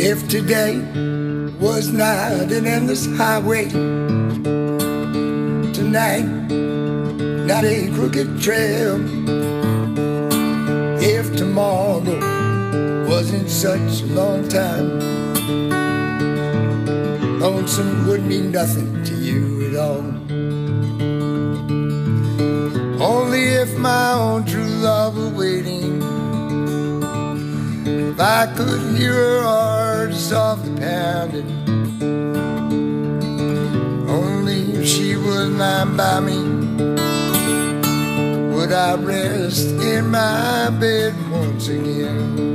If today was not an endless highway, tonight not a crooked trail. If tomorrow wasn't such a long time, lonesome would mean nothing to you at all. Only if my own true love were waiting, if I could hear her heart softly pounding, only if she was lying by me would I rest in my bed once again.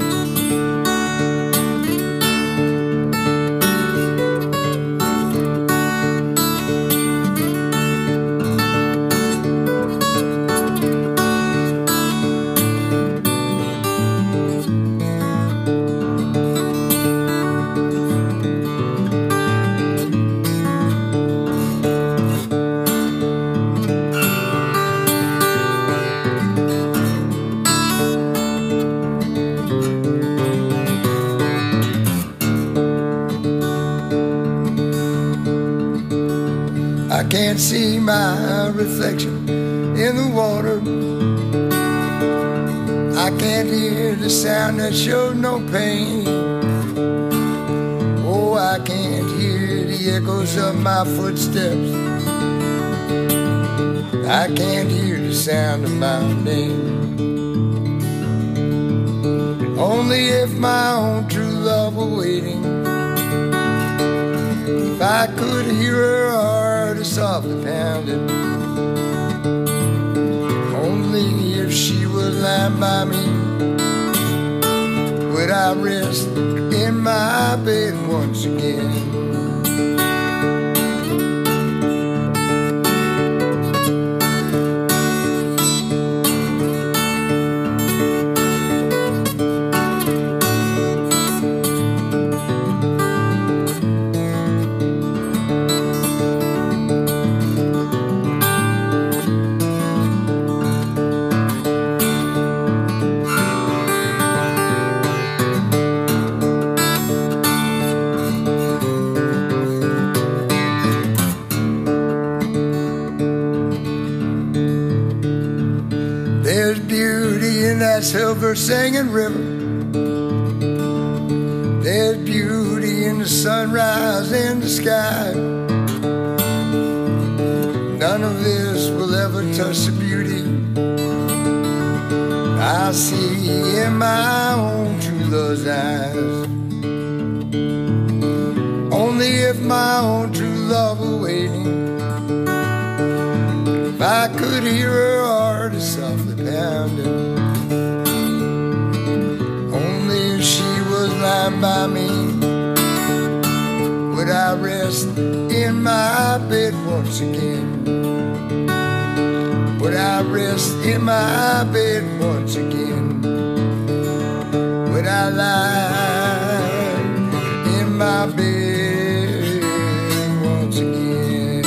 I can't see my reflection in the water. I can't hear the sound that shows no pain. Oh, I can't hear the echoes of my footsteps. I can't hear the sound of my name. Only if my own true love were waiting, if I could hear her heart softly pounding, only if she was lying by me would I rest in my bed once again. There's beauty in that silver singing river. There's beauty in the sunrise in the sky. None of this will ever touch the beauty I see in my own true love's eyes. Only if my own true love were waiting, if I could hear her heart softly pounding, only if she was lying by me would I rest in my bed once again. Would I rest in my bed once again? Would I lie in my bed once again?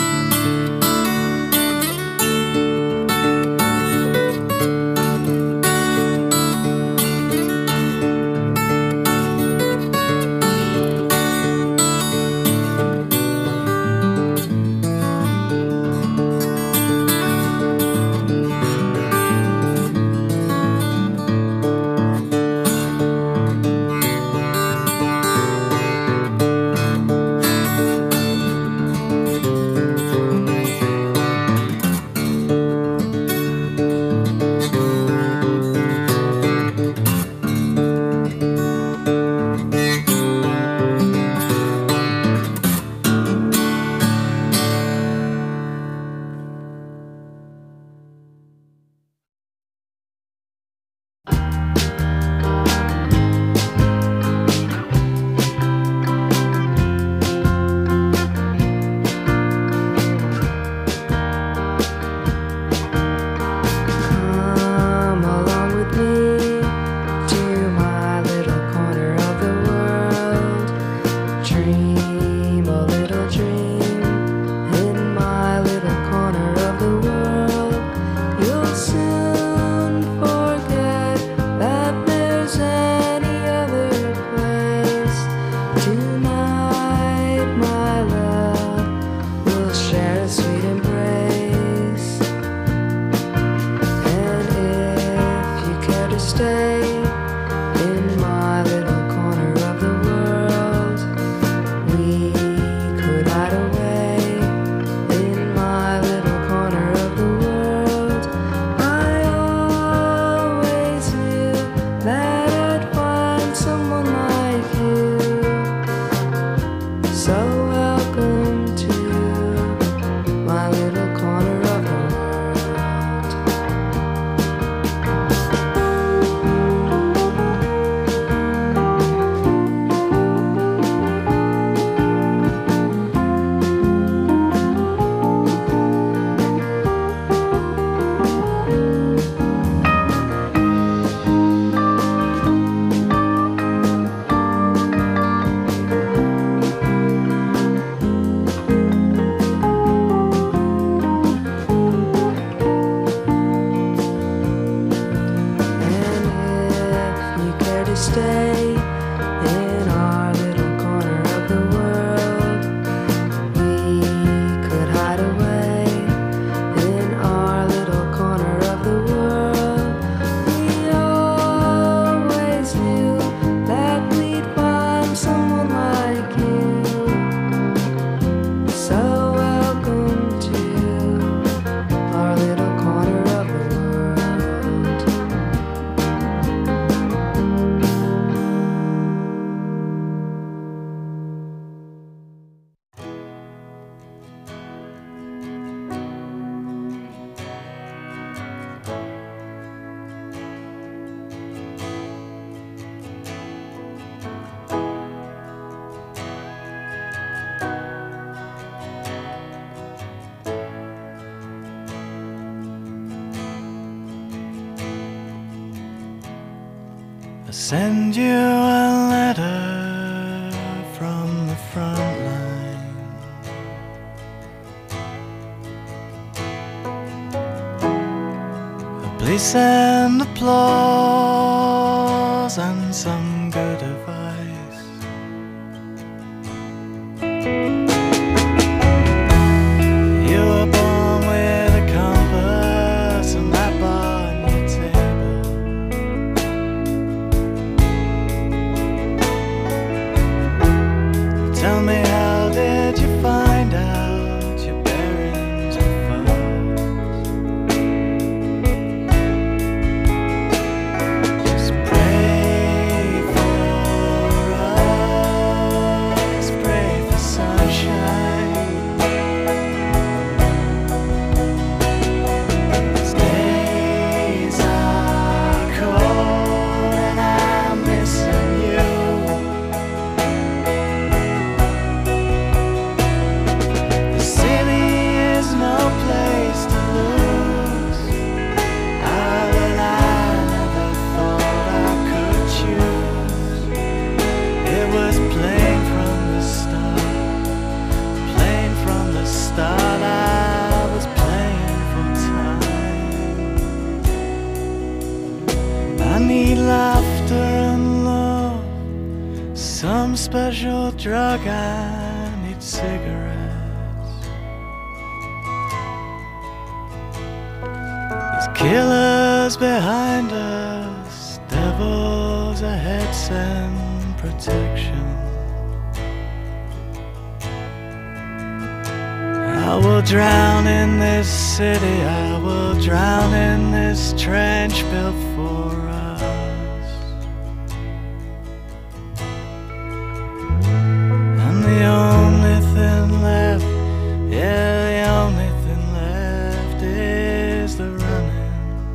stay in our little corner of the world. We could hide away in our little corner of the world. We always knew that we'd find someone like you. So welcome to our little corner of the world. I send you a letter from the front line. Please send applause and some good advice. You were born with a compass and that bar on your table. Tell me, how did you find out your bearings were false? Just pray for us, pray for sunshine. These days are cold and I'm missing you. The city is no place to lose. Island I never thought I could choose. It was plain from the start, plain from the start. I was playing for time. I need laughter and love, some special drug. I need cigarettes. There's killers behind us, devils ahead, send protection. I will drown in this city, I will drown in this trench built for us. And the only thing left, yeah, the only thing left is the running.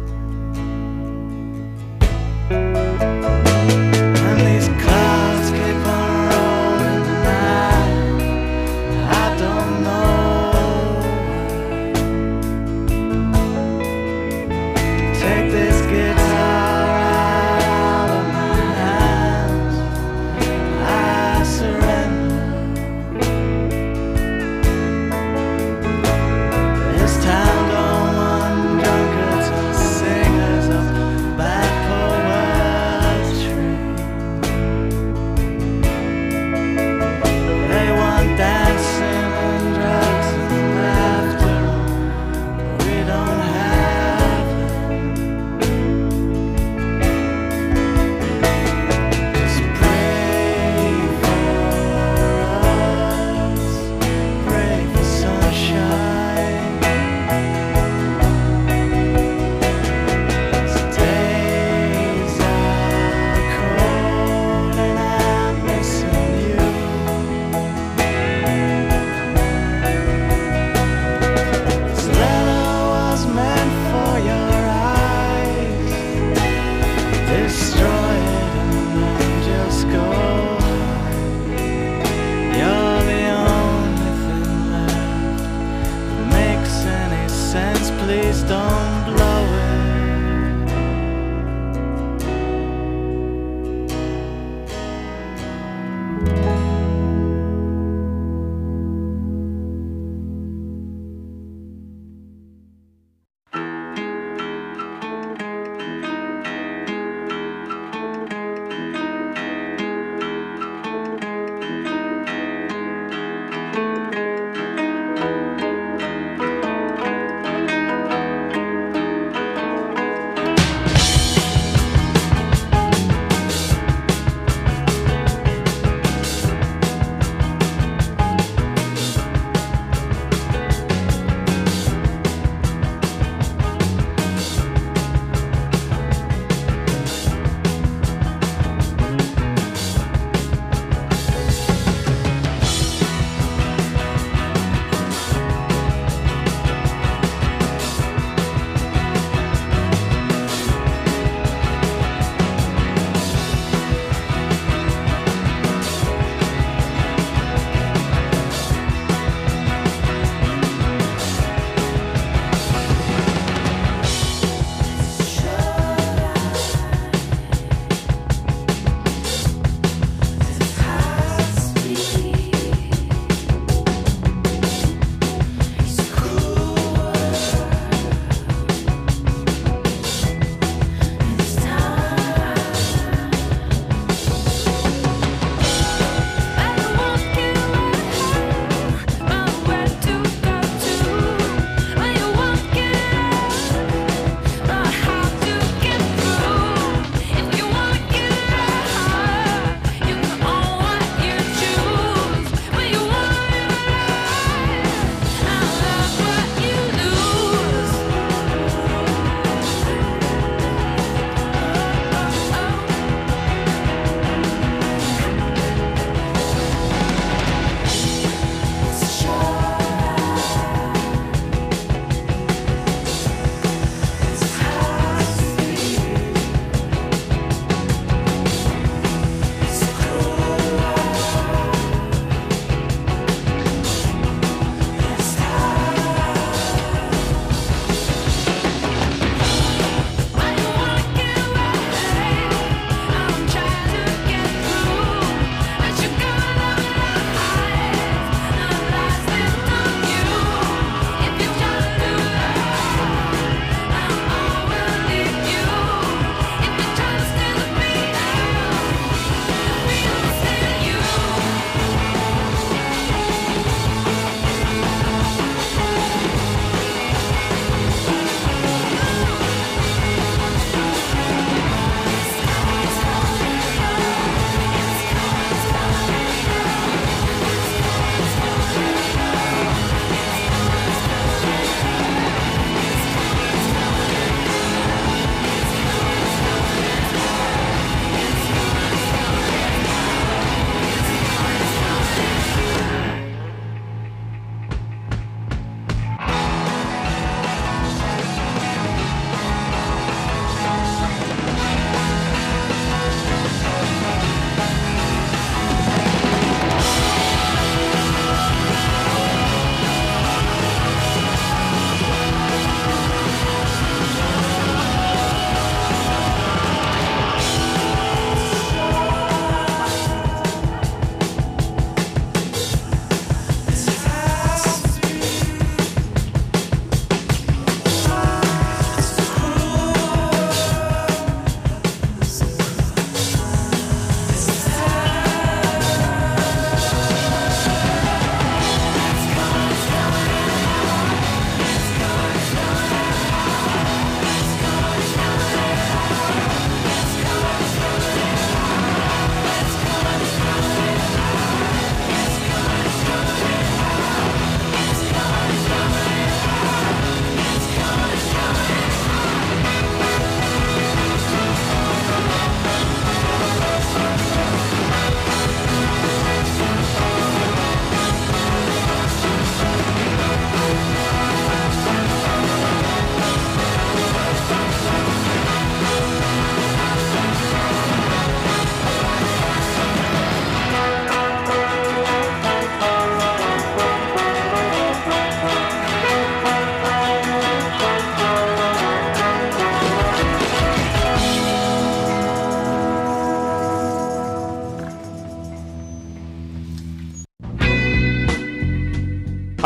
And these clouds keep on rolling tonight. I don't know why. Take this guitar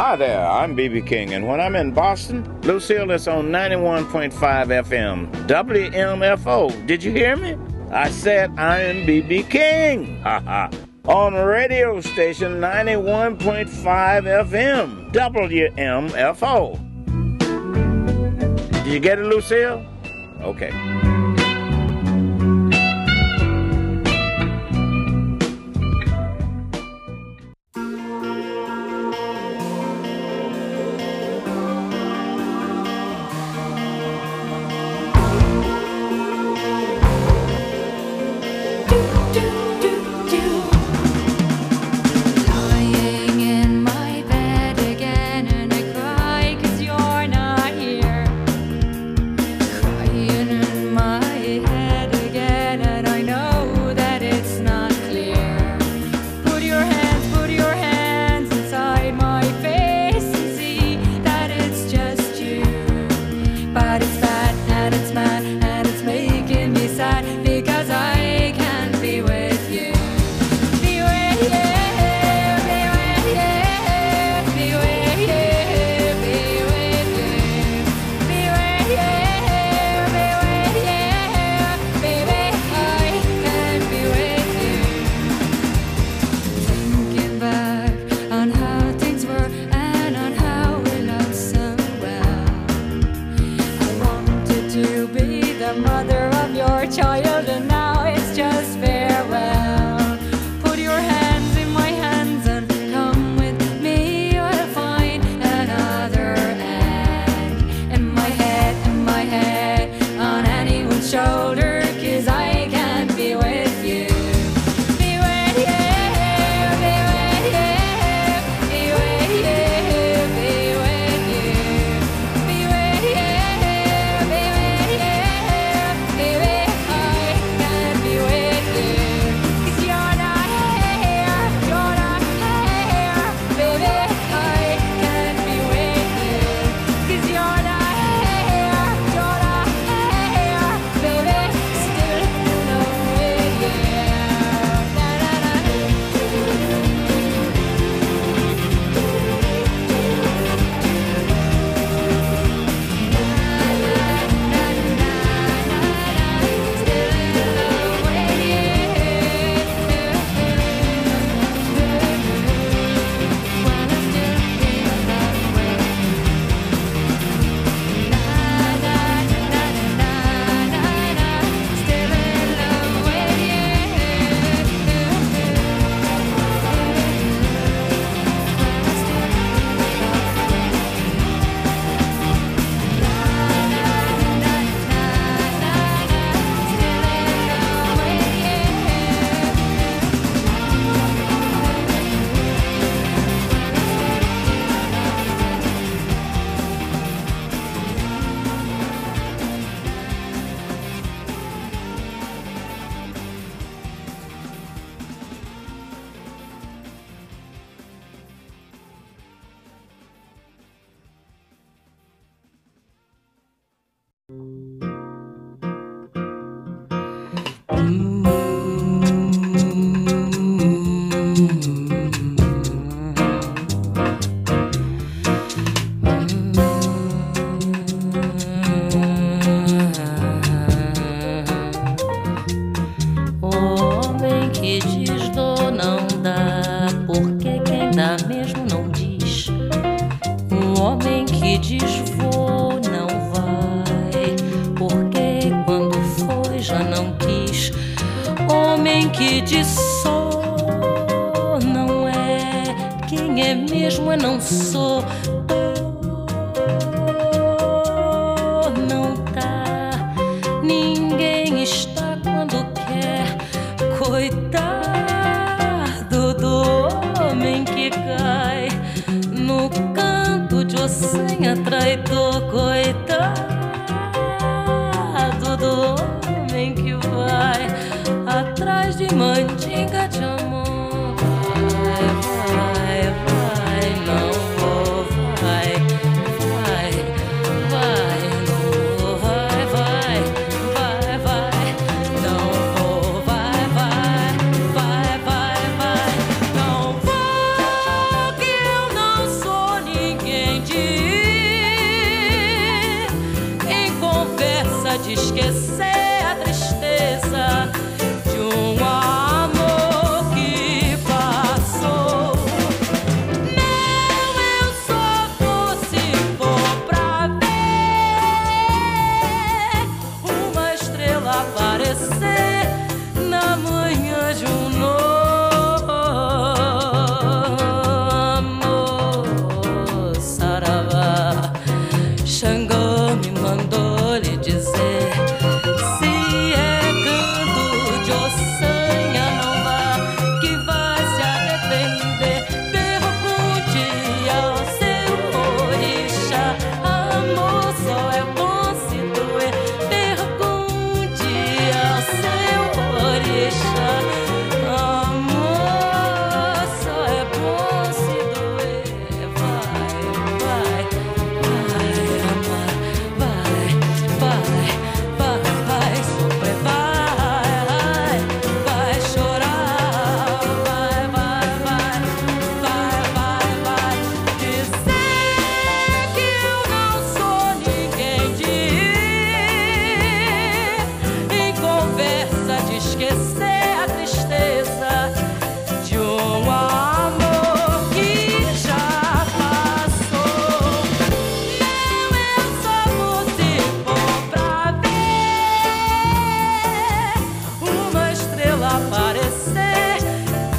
Hi there, I'm B.B. King, and when I'm in Boston, Lucille is on 91.5 FM, WMFO. Did you hear me? I said I am B.B. King. Ha ha. On radio station 91.5 FM, WMFO. Did you get it, Lucille? Okay.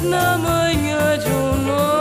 na manhã de novo.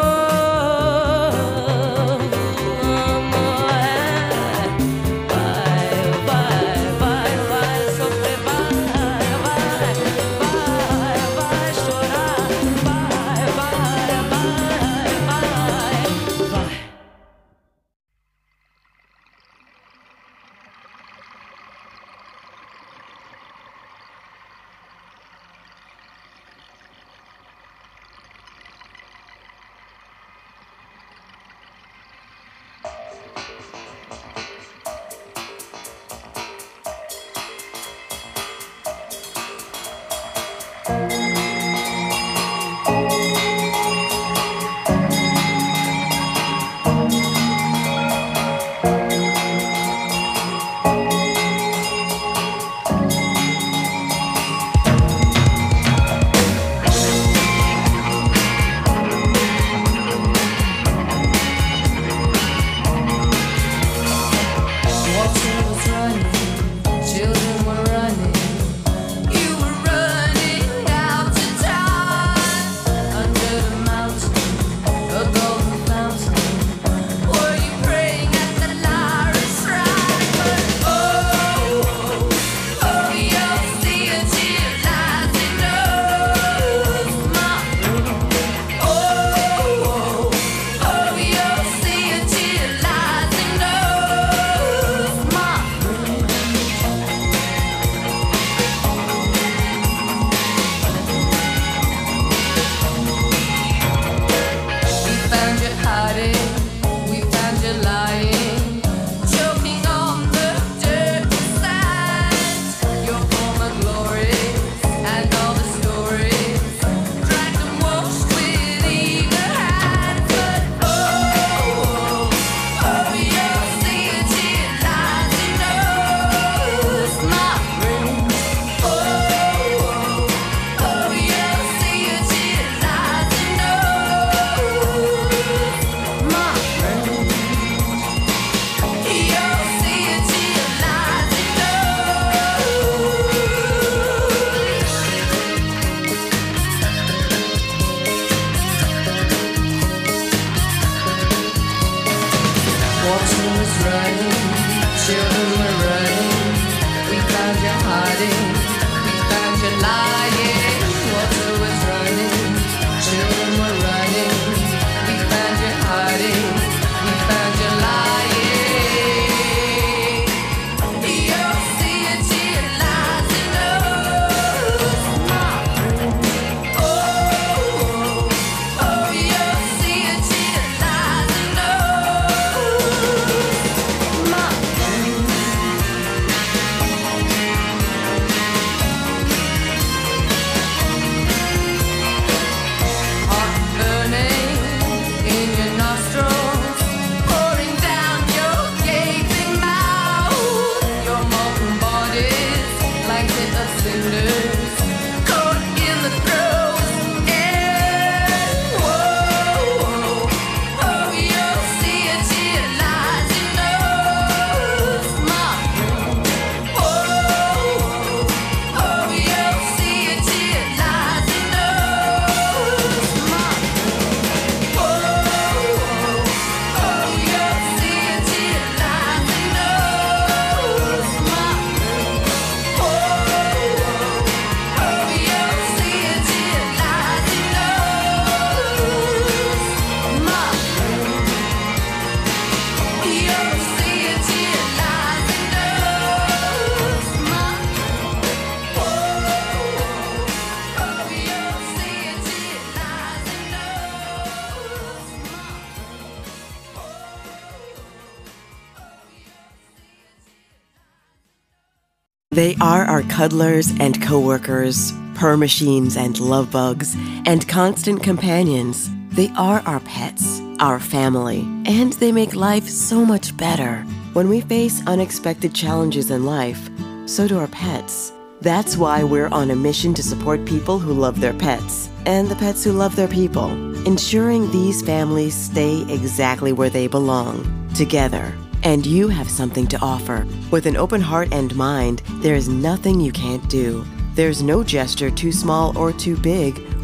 They are our cuddlers and coworkers, purr machines and love bugs, and constant companions. They are our pets, our family, and they make life so much better. When we face unexpected challenges in life, so do our pets. That's why we're on a mission to support people who love their pets and the pets who love their people, ensuring these families stay exactly where they belong, together. And you have something to offer. With an open heart and mind, there is nothing you can't do. There's no gesture too small or too big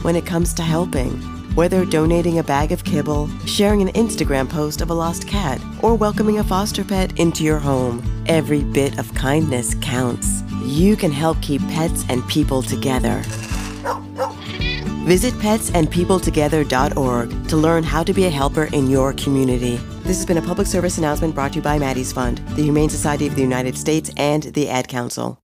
when it comes to helping. Whether donating a bag of kibble, sharing an Instagram post of a lost cat, or welcoming a foster pet into your home, every bit of kindness counts. You can help keep pets and people together. Visit petsandpeopletogether.org to learn how to be a helper in your community. This has been a public service announcement brought to you by Maddie's Fund, the Humane Society of the United States, and the Ad Council.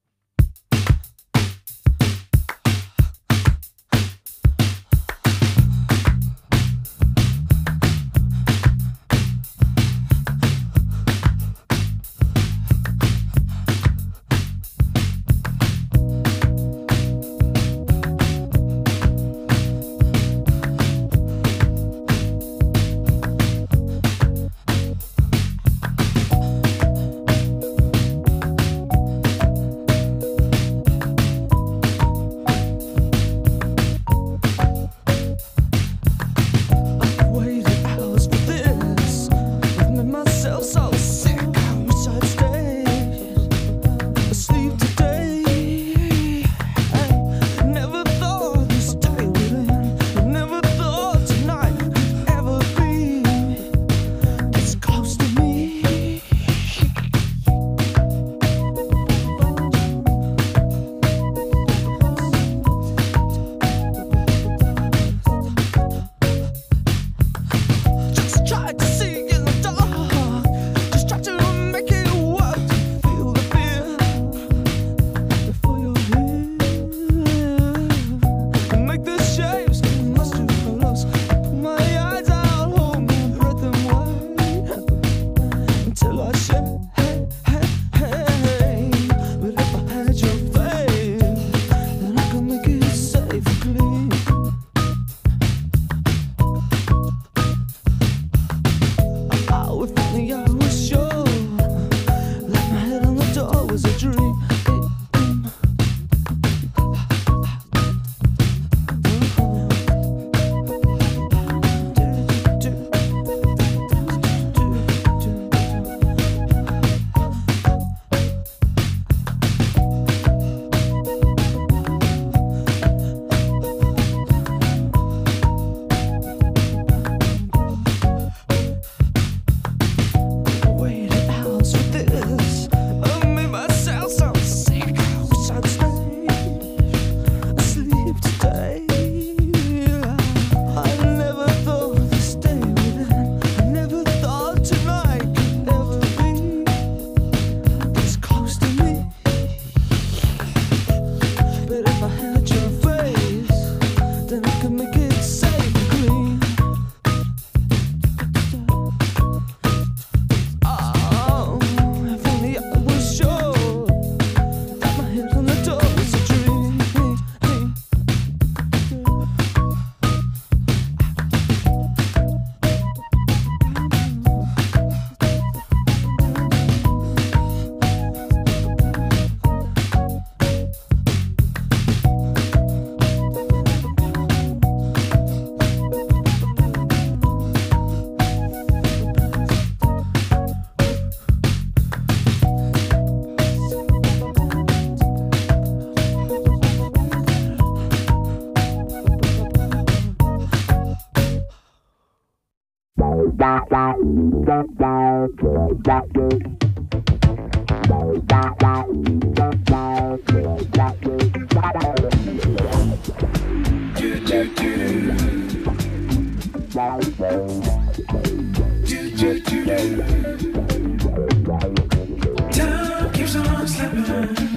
Time keeps on slipping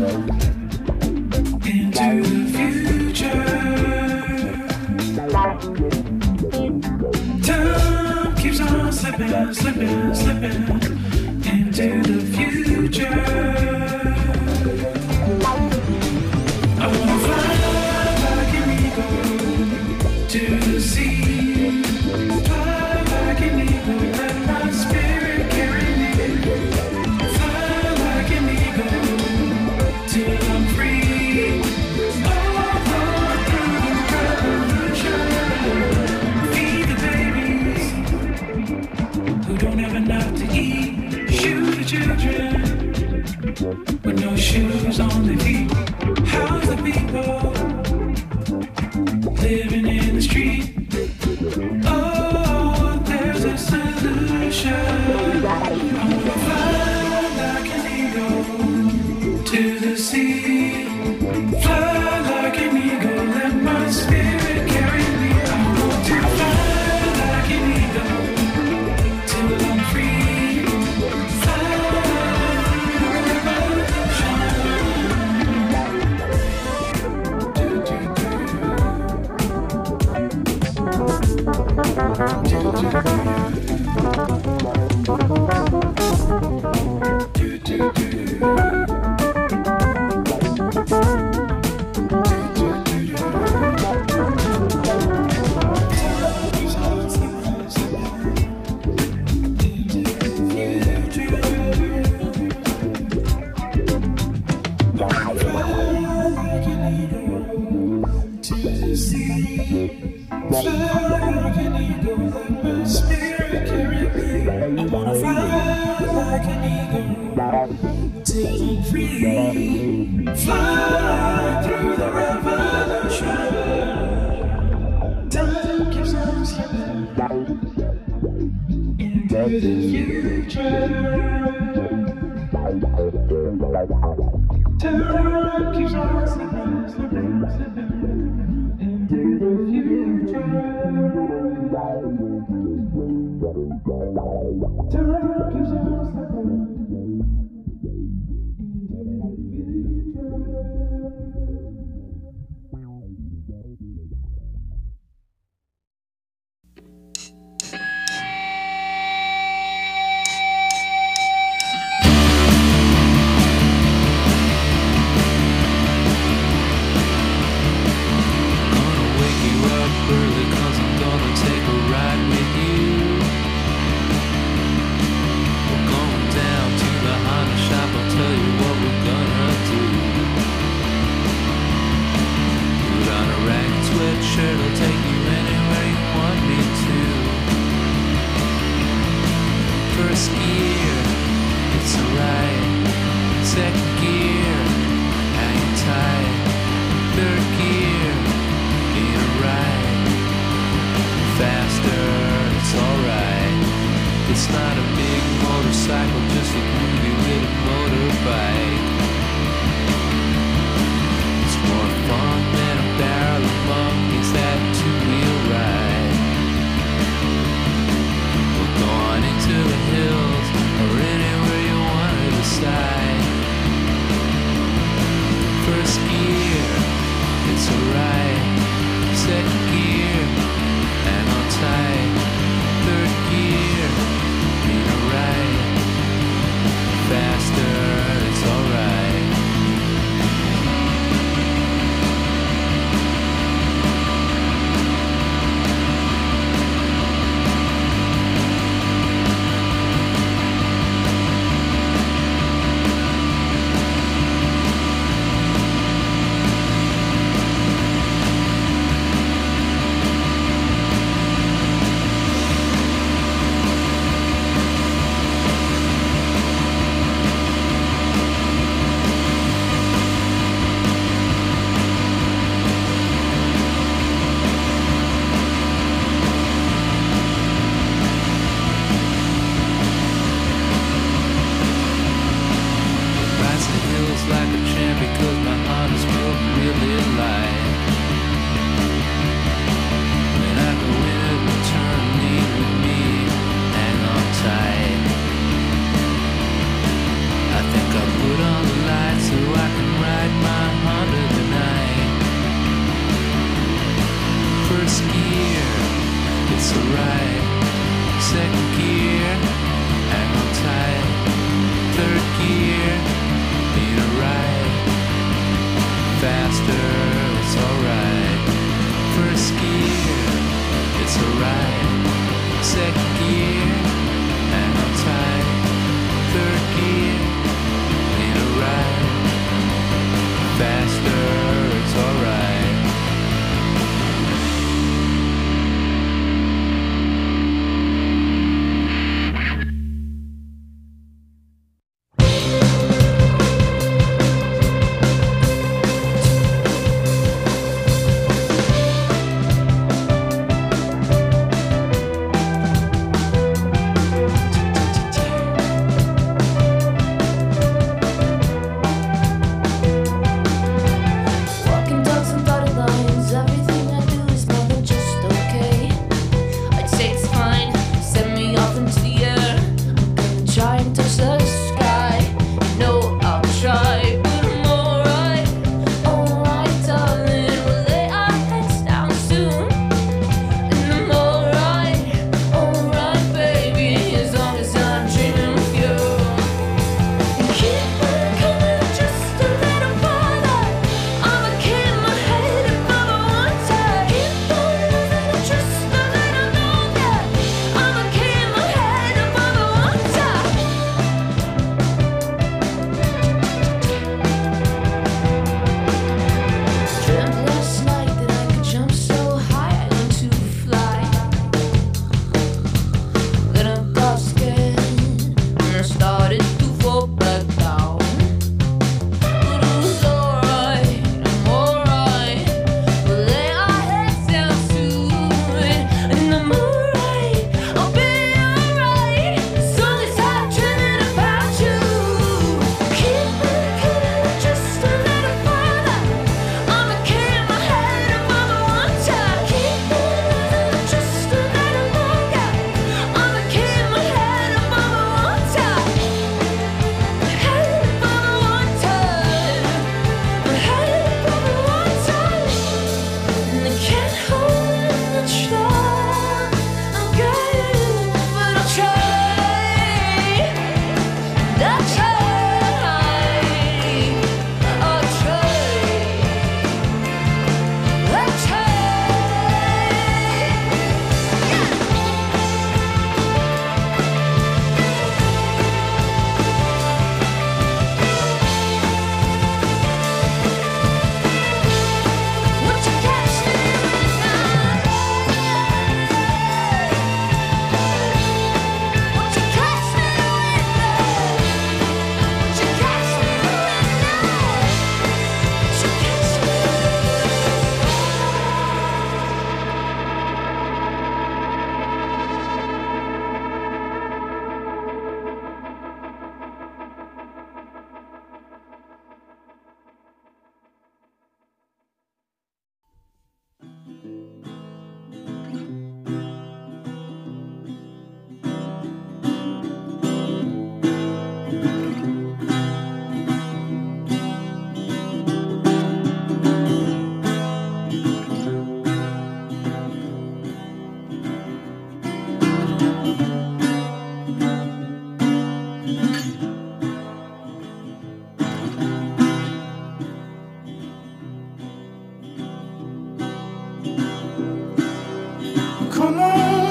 into the future. Time keeps on slipping, slipping, slipping into the future. I wanna fly like an eagle to the sea. Fly like an eagle, let my spirit carry me. Fly like an eagle till I'm free. All through the revolution. Feed the babies who don't have enough to eat. Shoot the children the street. Oh, there's a solution. I'm gonna fly like an eagle to the sea. Fly like an eagle, let my spirit carry me. I'm going to fly like an eagle till I'm free. Fly through the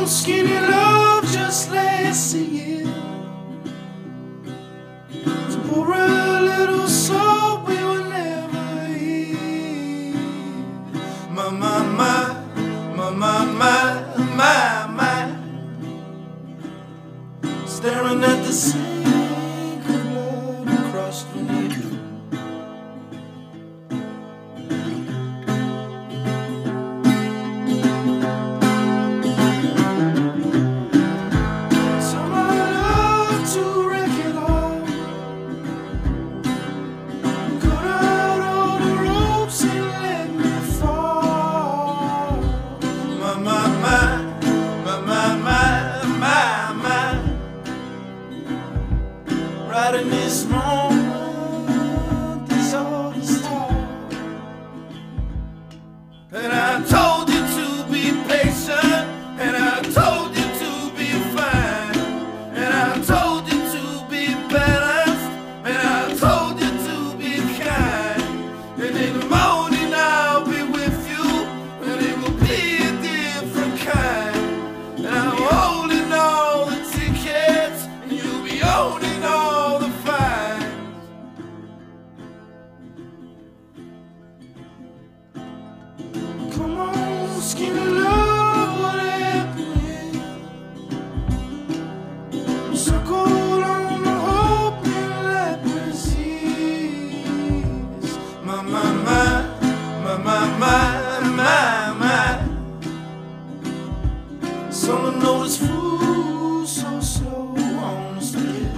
skinny love just lasts a year. To pour a little soul we will never hear. My, my, my, my, my, my, my, my. Staring at the sink of blood across the knee. Right in this moment, this all the start. And I told you to be patient, and I told you to be fine, and I told you to be balanced, and I told you to be kind. And in the morning I'll be with you, and it will be a different kind. And I'm holding all the tickets, and you'll be owning all the fines. Come on, skinny love, what happened? Circle on the hope and let me see. My, my, my, my, my, my, my, my. Someone noticed food so slow on the stairs.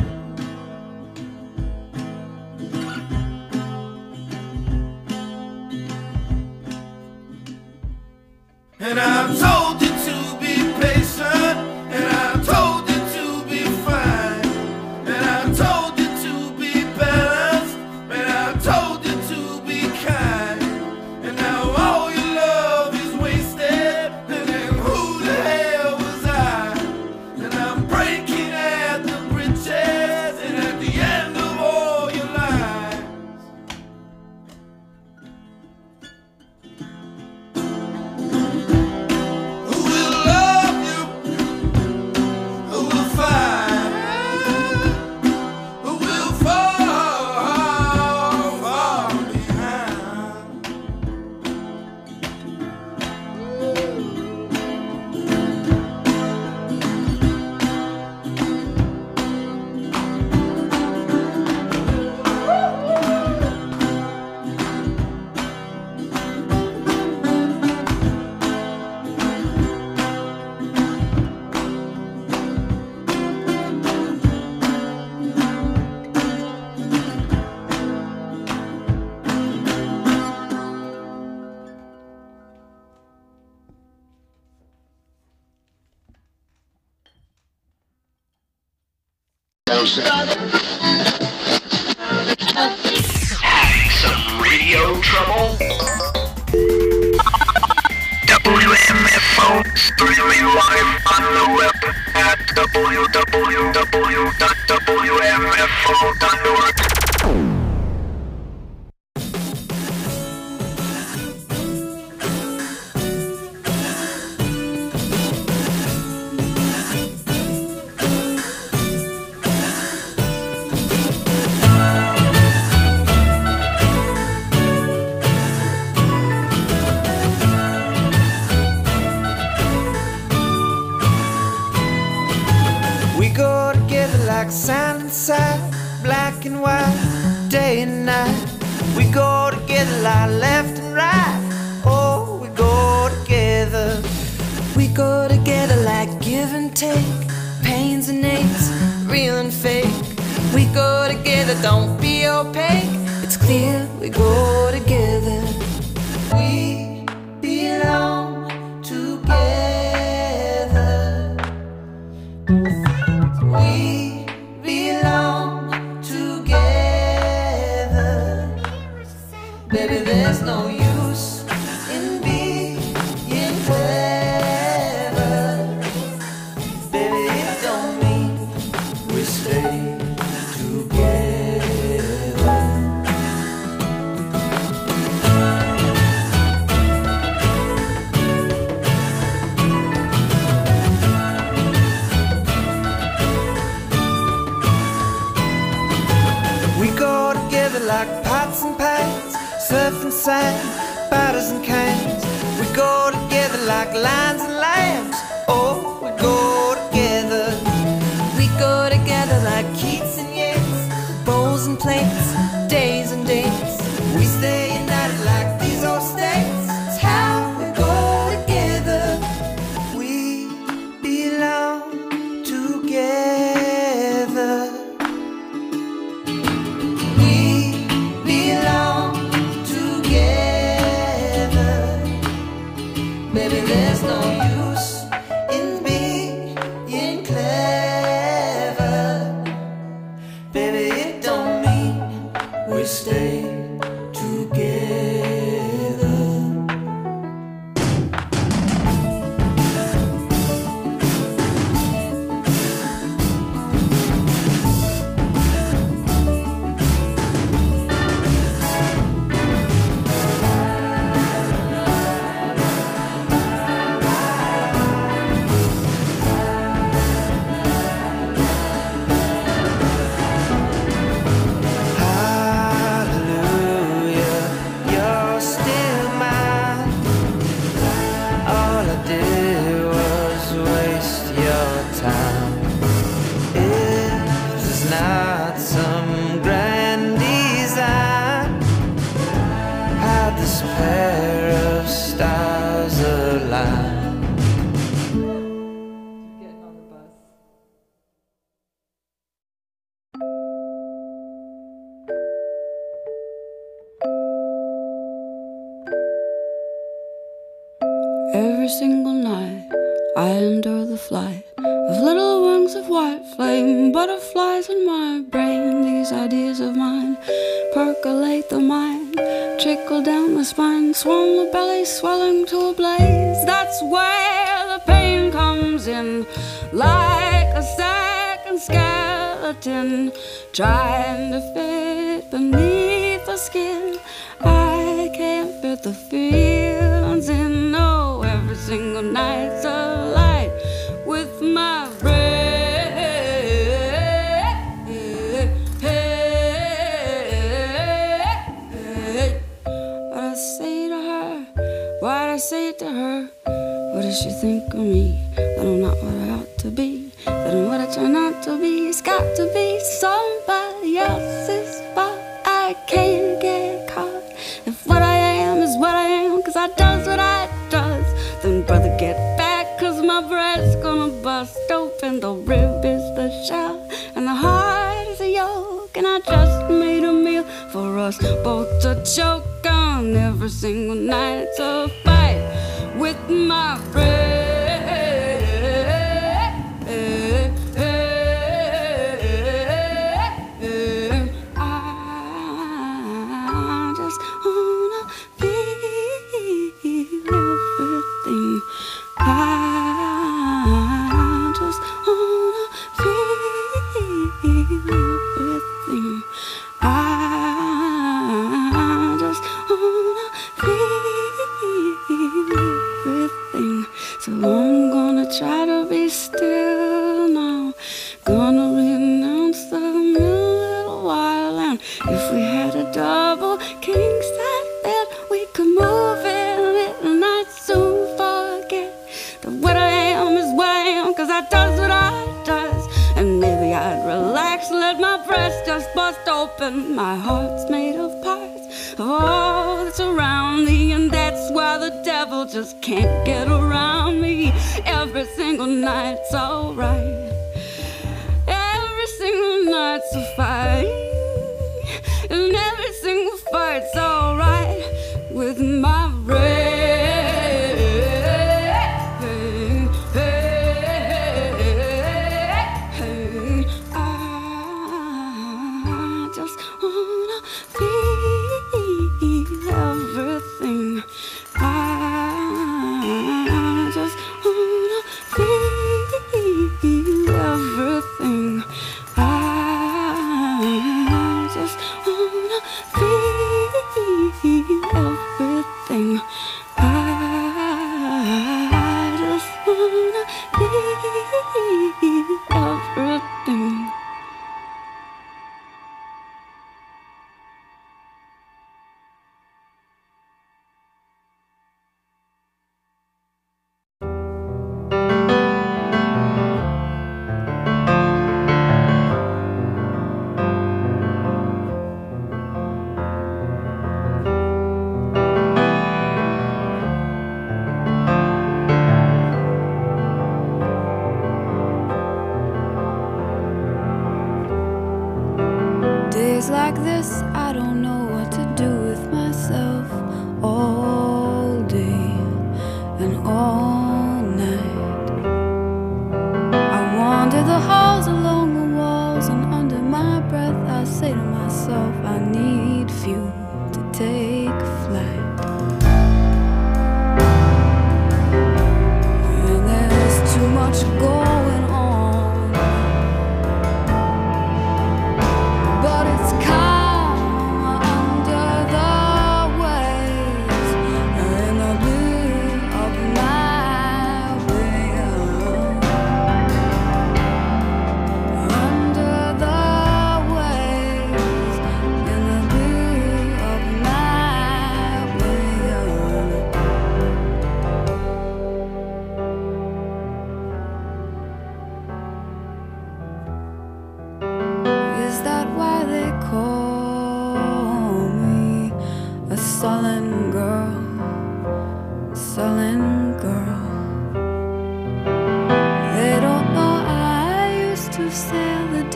And I told you to be patient, and I told you to be fine, and I told you to be balanced, and I told you to be kind. And now all your love is wasted, and then who the hell was I? And I'm breaking at the bridges, and at the end of all your lies. Who will love you? Who will find? Who will fall behind? Having some radio trouble? WMFO streaming live on the web at www.wmfo.org. We go together like sand and side, black and white, day and night. We go together like left and right. Oh, we go together. We go together like give and take, pains and aches, real and fake. We go together, don't be opaque. It's clear we go together. We belong together. We belong together. Baby, there's no use in being clever. Baby, it don't mean we stay together. sand, batters and cans. We go together like lions and lambs. Oh, we go together. We go together like Keats and Yeats, bowls and plates, days and dates. We stay united like these old states. It's how we go together. We belong together. We belong together. Baby, there's no use in being clever. Baby, it don't mean we stay together. Hallelujah, you're still mine. All I did was waste your time. If there's not some grand design, how'd this pair of stars align? Getting on the bus. Every single night I endure the flight of little wings of white flame, butterflies in my brain. These ideas of mine percolate the mind, trickle down the spine, swell the belly, swelling to a blaze. That's where the pain comes in, like a second skeleton trying to fit beneath the skin. I can't fit the feelings in. No, every single night's a light with my brain. What I say to her, what I say to her. What does she think of me? That I'm not what I ought to be, that I'm what I try not to be. It's got to be somebody else's fault. I can't get caught. If what I am is what I am, 'cause I does what I does, then brother get back, 'cause my breast's gonna bust open. The rib is the shell and the heart is a yolk, and I just made a meal for us both to choke on. Every single night's a fight with my brain. I just wanna feel everything. I just wanna feel everything. I just wanna feel everything. So I'm gonna try to be still now. Gonna renounce the little while, and if we had a double king size bed, we could move in it, and I'd soon forget that what I am is what I am, 'cause I does what I does. And maybe I'd relax, let my breast just bust open. My heart's made of parts of all that's around me, and that's why the devil just can't get around me. Every single night's alright. Every single night's a fight, and every single fight's alright with my brain. I just wanna feel everything. I just wanna feel everything. I just wanna feel everything.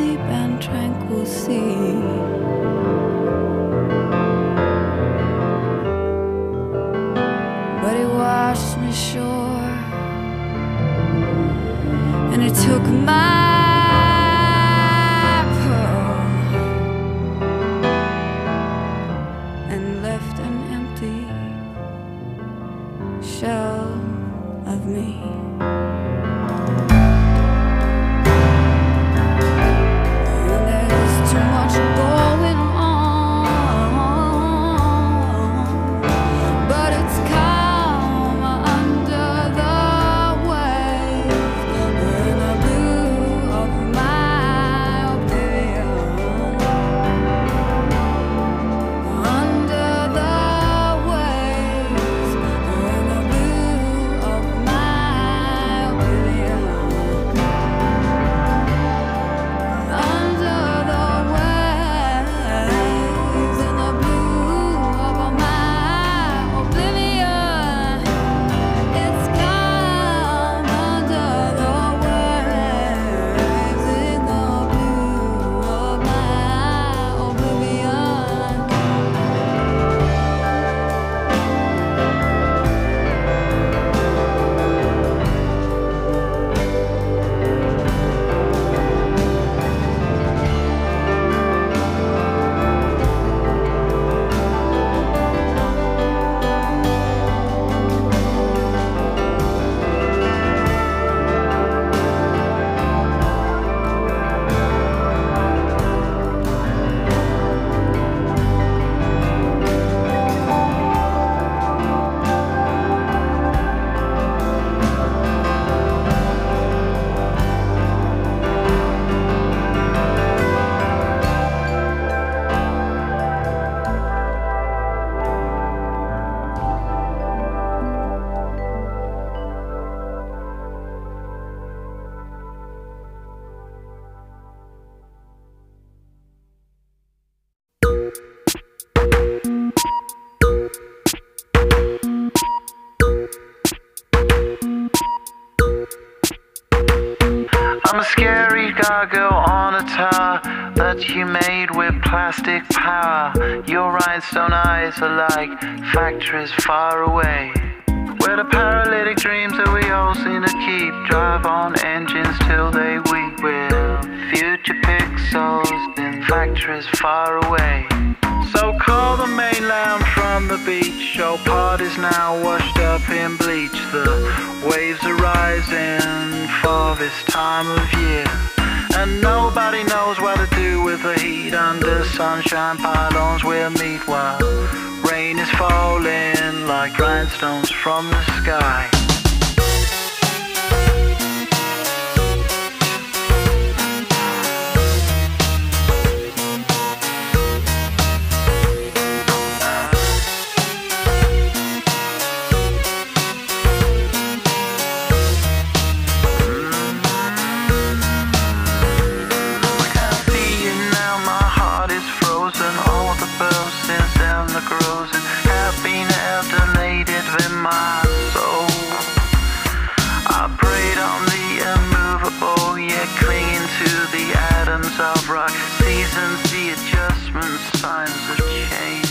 deep and tranquil sea. But he washed me sure, and he took my pearl and left an empty shell of me. And there's too much going on, but it's calm under the waves in the blue of my oblivion. Under the waves in the blue of my oblivion. Under the waves in the blue of my oblivion. It's calm under the waves in the blue of my oblivion. I'm a scary gargoyle on a tower that you made with plastic power. Your rhinestone eyes are like factories far away, where the paralytic dreams that we all seem to keep drive on engines till they weep. With future pixels in factories far away. So call the mainland from the beach. Your party's now washed up in bleach. The waves are rising for this time of year, and nobody knows what to do with the heat. Under sunshine pylons we'll meet while rain is falling like rhinestones from the sky. Of rock, seasons, the adjustments, signs of change.